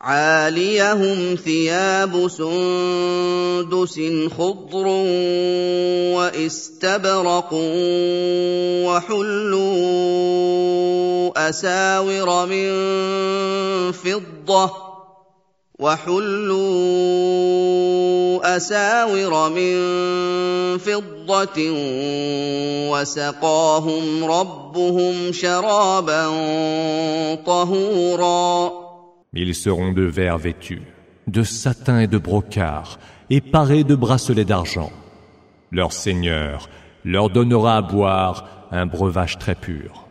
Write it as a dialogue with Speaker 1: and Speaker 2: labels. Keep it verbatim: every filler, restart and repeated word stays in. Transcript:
Speaker 1: عَالِيَهُمْ ثِيَابُ سُندُسٍ خُضْرٌ وَإِسْتَبْرَقٌ وَحُلُّوا أَسَاوِرَ مِن فِضَّةٍ وَحُلُّوا أَسَاوِرَ مِن فِضَّةٍ وَسَقَاهُمْ رَبُّهُمْ شَرَابًا طَهُورًا.
Speaker 2: Ils seront de verre vêtus, de satin et de brocart, et parés de bracelets d'argent. Leur Seigneur leur donnera à boire un breuvage très pur.